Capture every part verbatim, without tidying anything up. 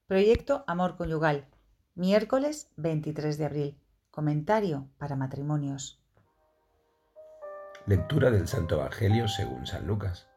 Proyecto Amor Conyugal, miércoles veintitrés de abril. Comentario para matrimonios. Lectura del Santo Evangelio según San Lucas.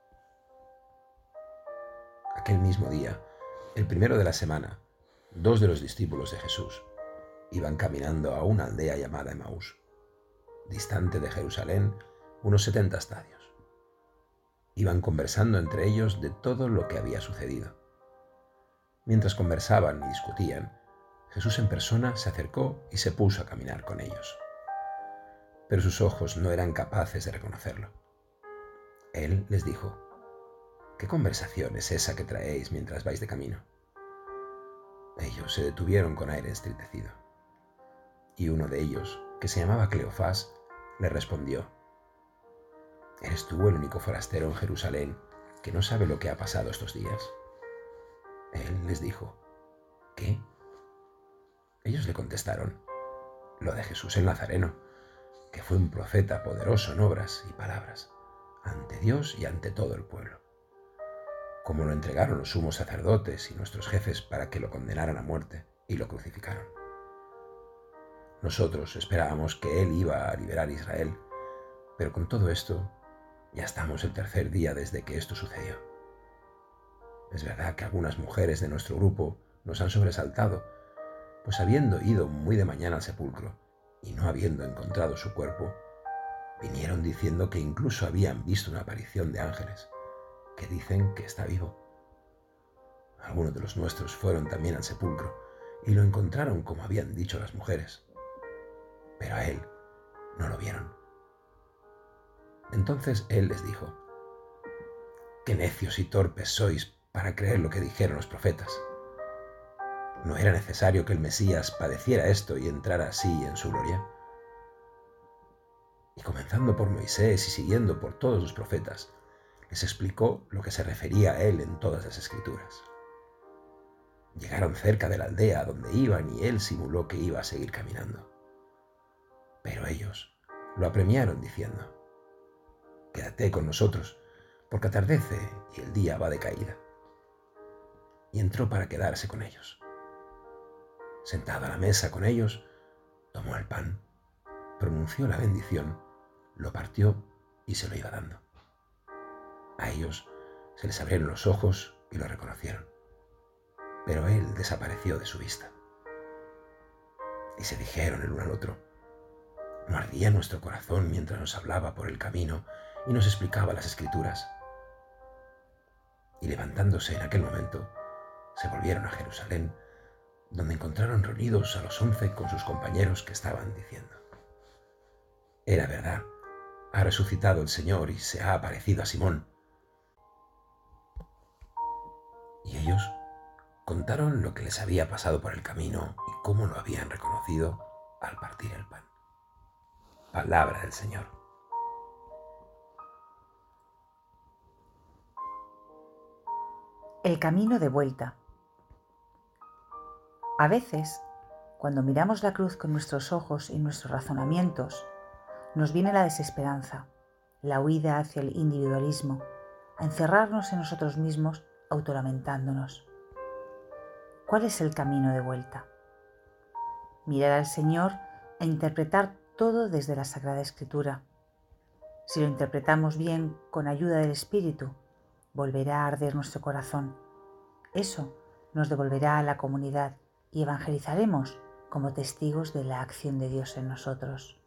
Aquel mismo día, el primero de la semana, dos de los discípulos de Jesús iban caminando a una aldea llamada Emaús, distante de Jerusalén unos setenta estadios. Iban conversando entre ellos de todo lo que había sucedido. Mientras conversaban y discutían, Jesús en persona se acercó y se puso a caminar con ellos. Pero sus ojos no eran capaces de reconocerlo. Él les dijo: ¿qué conversación es esa que traéis mientras vais de camino? Ellos se detuvieron con aire entristecido. Y uno de ellos, que se llamaba Cleofás, le respondió: ¿eres tú el único forastero en Jerusalén que no sabe lo que ha pasado estos días? Él les dijo: ¿qué? Ellos le contestaron: lo de Jesús el Nazareno, que fue un profeta poderoso en obras y palabras, ante Dios y ante todo el pueblo. Como lo entregaron los sumos sacerdotes y nuestros jefes para que lo condenaran a muerte y lo crucificaron. Nosotros esperábamos que él iba a liberar a Israel, pero con todo esto ya estamos el tercer día desde que esto sucedió. Es verdad que algunas mujeres de nuestro grupo nos han sobresaltado, pues habiendo ido muy de mañana al sepulcro y no habiendo encontrado su cuerpo, vinieron diciendo que incluso habían visto una aparición de ángeles, que dicen que está vivo. Algunos de los nuestros fueron también al sepulcro y lo encontraron como habían dicho las mujeres, pero a él no lo vieron. Entonces él les dijo: qué necios y torpes sois para creer lo que dijeron los profetas. ¿No era necesario que el Mesías padeciera esto y entrara así en su gloria? Y comenzando por Moisés y siguiendo por todos los profetas, les explicó lo que se refería a él en todas las escrituras. Llegaron cerca de la aldea donde iban y él simuló que iba a seguir caminando. Pero ellos lo apremiaron diciendo: quédate con nosotros, porque atardece y el día va de caída. Y entró para quedarse con ellos. Sentado a la mesa con ellos, tomó el pan, pronunció la bendición, lo partió y se lo iba dando. A ellos se les abrieron los ojos y lo reconocieron, pero él desapareció de su vista. Y se dijeron el uno al otro: ¿no ardía nuestro corazón mientras nos hablaba por el camino y nos explicaba las escrituras? Y levantándose en aquel momento, se volvieron a Jerusalén, donde encontraron reunidos a los once con sus compañeros, que estaban diciendo: era verdad, ha resucitado el Señor y se ha aparecido a Simón. Y ellos contaron lo que les había pasado por el camino y cómo lo habían reconocido al partir el pan. Palabra del Señor. El camino de vuelta. A veces, cuando miramos la cruz con nuestros ojos y nuestros razonamientos, nos viene la desesperanza, la huida hacia el individualismo, a encerrarnos en nosotros mismos autolamentándonos. ¿Cuál es el camino de vuelta? Mirar al Señor e interpretar todo desde la Sagrada Escritura. Si lo interpretamos bien con ayuda del Espíritu, volverá a arder nuestro corazón. Eso nos devolverá a la comunidad y evangelizaremos como testigos de la acción de Dios en nosotros.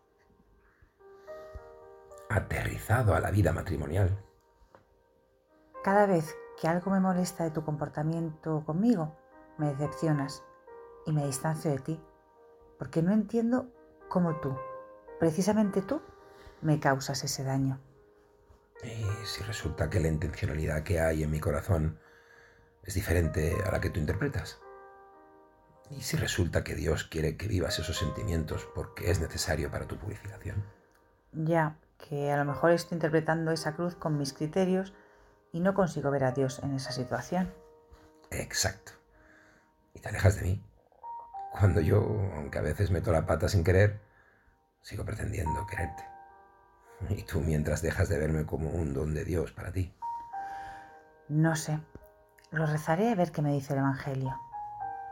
Aterrizado a la vida matrimonial. Cada vez que algo me molesta de tu comportamiento conmigo, me decepcionas y me distancio de ti, porque no entiendo cómo tú, precisamente tú, me causas ese daño. Y si resulta que la intencionalidad que hay en mi corazón es diferente a la que tú interpretas. Y si resulta que Dios quiere que vivas esos sentimientos porque es necesario para tu purificación. Ya que a lo mejor estoy interpretando esa cruz con mis criterios y no consigo ver a Dios en esa situación. Exacto. Y te alejas de mí, cuando yo, aunque a veces meto la pata sin querer, sigo pretendiendo quererte. Y tú mientras dejas de verme como un don de Dios para ti. No sé, lo rezaré a ver qué me dice el Evangelio.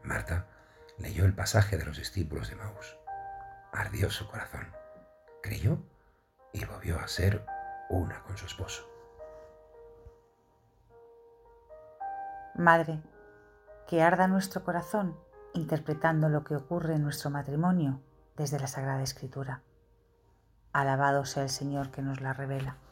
Marta leyó el pasaje de los discípulos de Emaús. Ardió su corazón, creyó y volvió a ser una con su esposo. Madre, que arda nuestro corazón interpretando lo que ocurre en nuestro matrimonio desde la Sagrada Escritura. Alabado sea el Señor que nos la revela.